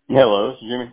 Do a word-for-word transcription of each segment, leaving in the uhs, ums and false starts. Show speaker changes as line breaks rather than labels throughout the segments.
Hello, this is Jimmy.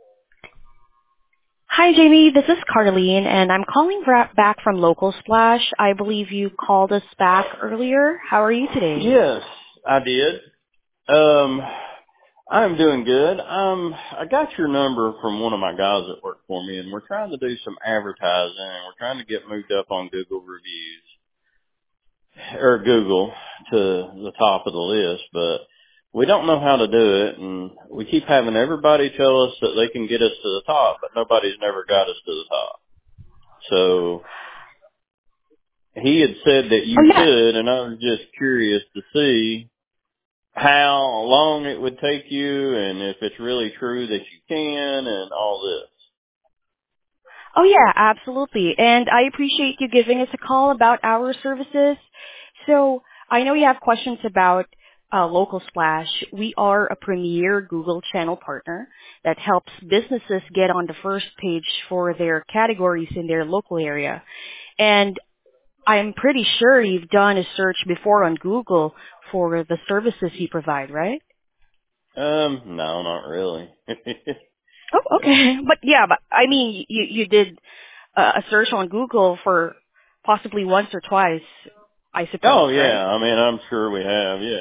Hi, Jamie. This is Carlene, and I'm calling ra- back from Local Splash. I believe you called us back earlier. How are you today?
Yes, I did. Um, I'm doing good. Um, I got your number from one of my guys that work for me, and we're trying to do some advertising, and we're trying to get moved up on Google reviews or Google to the top of the list, but we don't know how to do it, and we keep having everybody tell us that they can get us to the top, but nobody's never got us to the top. So he had said that
Oh,
you
yeah.
could, and I was just curious to see how long it would take you and if it's really true that you can and all this.
Oh, yeah, absolutely. And I appreciate you giving us a call about our services. So I know you have questions about uh, Local Splash. We are a premier Google channel partner that helps businesses get on the first page for their categories in their local area. And I'm pretty sure you've done a search before on Google for the services you provide, right?
Um, no, not really.
Oh, okay. But yeah, but I mean, you you did uh, a search on Google for possibly once or twice, I suppose,
Oh
right?
yeah, I mean I'm sure we have, yeah.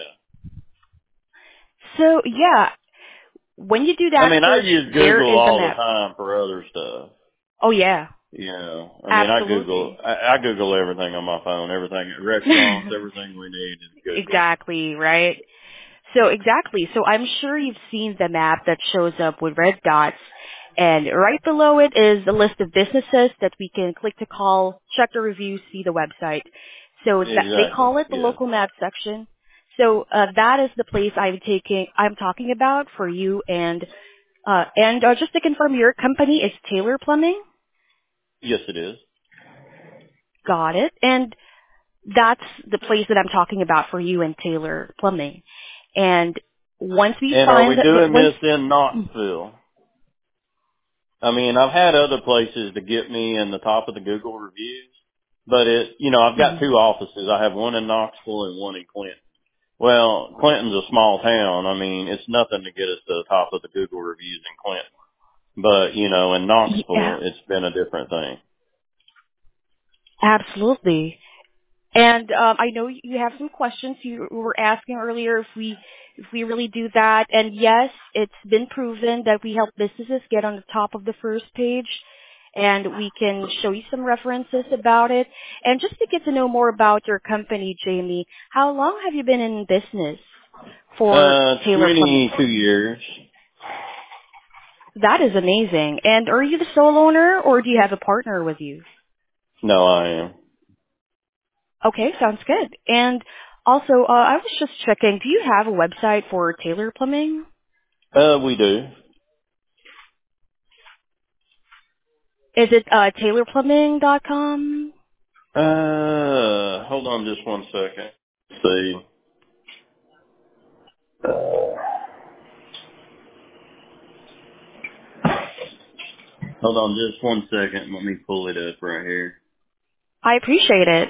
So yeah, when you do
I
that
mean I
search,
use
there
Google
is a
all the
map.
time for other stuff.
Oh yeah,
You know, I mean I Google,
absolutely.
I, I Google everything on my phone, everything at restaurants, everything we need is Google.
Exactly, right? So exactly. So I'm sure you've seen the map that shows up with red dots, and right below it is a list of businesses that we can click to call, check the reviews, see the website. So that, they
Exactly,
call it the
yes.
local map section. So uh, that is the place I'm taking, I'm talking about for you. And uh, and uh, just to confirm, your company is Taylor Plumbing.
Yes it is.
Got it. And that's the place that I'm talking about for you and Taylor Plumbing. And once we
And are we
find that,
doing
once
this in Knoxville? I mean, I've had other places to get me in the top of the Google reviews, but it, you know, I've got
Mhm.
two offices. I have one in Knoxville and one in Clinton. Well, Clinton's a small town. I mean, it's nothing to get us to the top of the Google reviews in Clinton. But, you know, in
Yeah,
Knoxville, it's been a different thing.
absolutely. And um, I know you have some questions. You were asking earlier if we if we really do that. And yes, it's been proven that we help businesses get on the top of the first page. And we can show you some references about it. And just to get to know more about your company, Jamie, how long have you been in business for
Uh,
Taylor Plumbing?
twenty-two years.
That is amazing. And are you the sole owner or do you have a partner with you?
No, I am.
Okay, sounds good. And also, uh, I was just checking, do you have a website for Taylor Plumbing?
Uh, we do.
Is it uh, taylor plumbing dot com?
Uh, hold on just one second. Let's see. Uh, hold on just one second. Let me pull it up right here.
I appreciate it.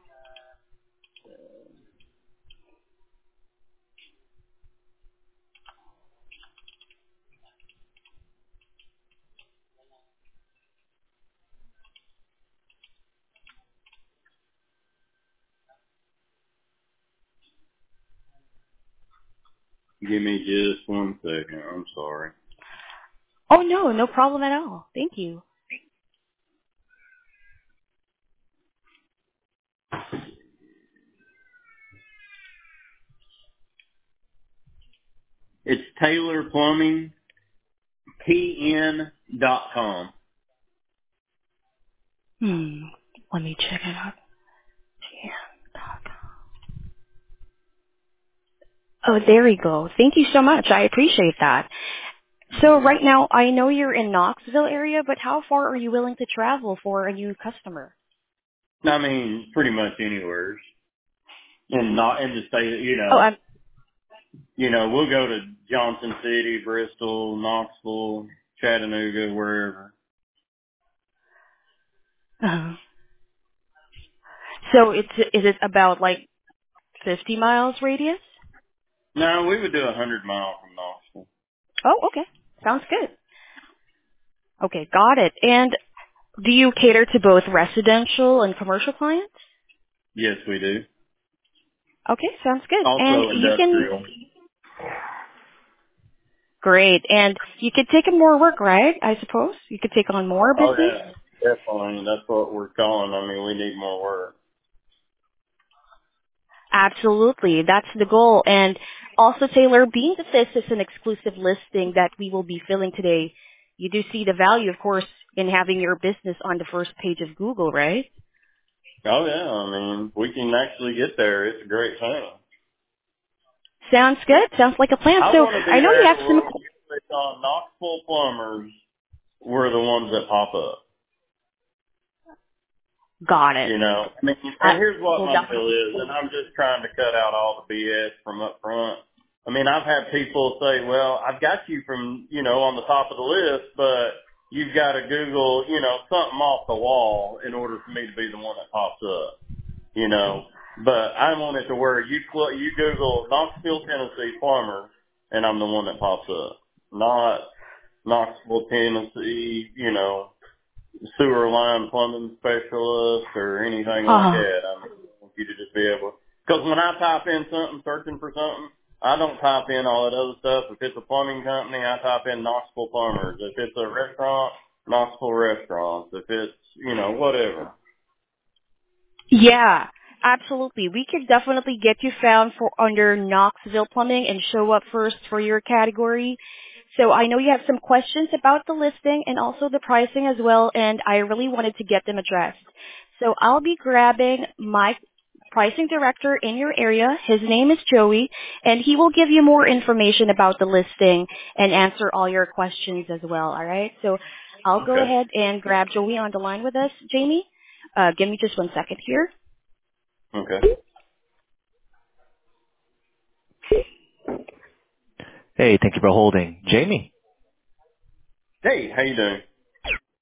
Give me just one second. I'm sorry.
Oh, no, no problem at all. Thank you.
It's Taylor Plumbing P N dot com.
Hmm, let me check it out. Yeah. Oh, there we go. Thank you so much. I appreciate that. So right now, I know you're in Knoxville area, but how far are you willing to travel for a new customer?
I mean, pretty much anywhere. And not in the state, you
Oh,
know,
I'm,
you know, we'll go to Johnson City, Bristol, Knoxville, Chattanooga, wherever.
uh, so it's, is it about like fifty miles radius?
No, we would do a hundred mile from Knoxville.
Oh, okay. Sounds good. Okay, got it. And do you cater to both residential and commercial clients?
Yes, we do.
Okay, sounds good. And
Also
you can,
industrial.
great. And you could take on more work, right? I suppose you could take on more
Oh
business.
yeah, definitely. That's what we're calling. I mean, we need more work.
Absolutely, that's the goal. And also, Taylor, being that this is an exclusive listing that we will be filling today, you do see the value, of course, in having your business on the first page of Google, right?
Oh yeah, I mean, we can actually get there. It's a great thing.
Sounds good. Sounds like a plan.
I
So
want to
I
be
know you
there
have some.
where when you click on Knoxville Plumbers, we're the ones that pop up.
Got it.
You know, I mean,
I
and here's what
will
my deal
definitely.
is, and I'm just trying to cut out all the B S from up front. I mean, I've had people say, well, I've got you from, you know, on the top of the list, but you've got to Google, you know, something off the wall in order for me to be the one that pops up, you know. But I want it to where you cl- you Google Knoxville, Tennessee plumber, and I'm the one that pops up, not Knoxville, Tennessee, you know, sewer line plumbing specialist or anything like
Oh,
that. I mean, I want you to just be able, because when I type in something, searching for something, I don't type in all that other stuff. If it's a plumbing company, I type in Knoxville Plumbers. If it's a restaurant, Knoxville Restaurants. If it's, you know, whatever.
yeah, absolutely. We could definitely get you found for under Knoxville Plumbing and show up first for your category. So I know you have some questions about the listing and also the pricing as well, and I really wanted to get them addressed. So I'll be grabbing my pricing director in your area. His name is Joey, and he will give you more information about the listing and answer all your questions as well, all right? So I'll go
Okay.
ahead and grab Joey on the line with us, Jamie. Uh, give me just one second here.
Okay.
Hey, thank you for holding. Jamie.
Hey, how you doing?